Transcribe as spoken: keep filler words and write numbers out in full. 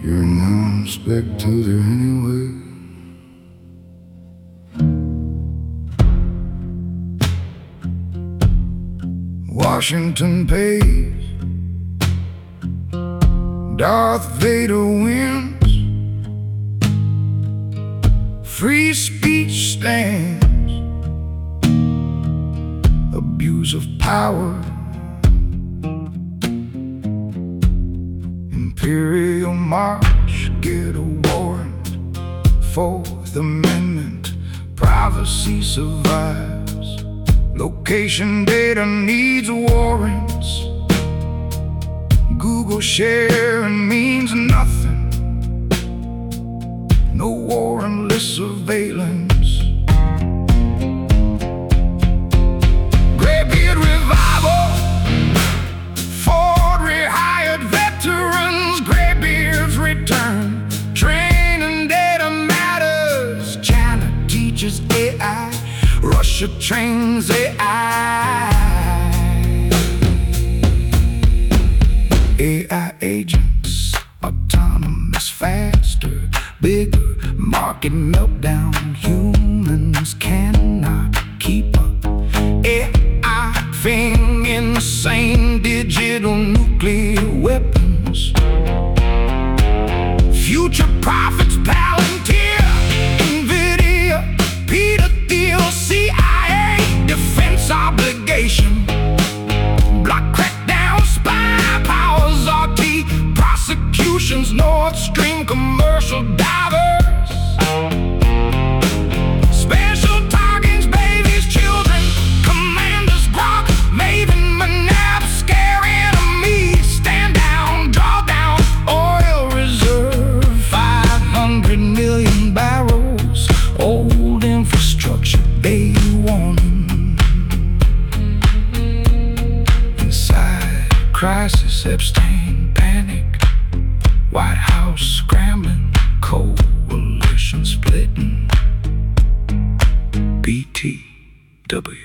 You're a non-spectator anyway. Washington pays, Darth Vader wins, free speech stands, abuse of power, Imperial March, get a warrant, Fourth Amendment, privacy survives, location data needs warrants, Google sharing means nothing, no warrantless surveillance. Graybeard revival, Ford rehired veterans, Graybeard's return, training data matters, China teaches A I, Russia trains A I. A I agents, autonomous, faster, bigger, market meltdown, humans cannot keep up. A I thing insane, digital nuclear weapons, future prophets, Palantir, Nvidia, Peter Thiel, C I A, defense obligation, block crackdown, spy powers, R T, prosecutions, Nord Stream, commercial divers, special targets, babies, children, commanders, Grok, Maven, Manab, scare enemies, stand down, draw down, oil reserve, five hundred million barrels, old infrastructure, day one. Inside crisis, Epstein, panic, White House scrambling, coalition splitting, B T W.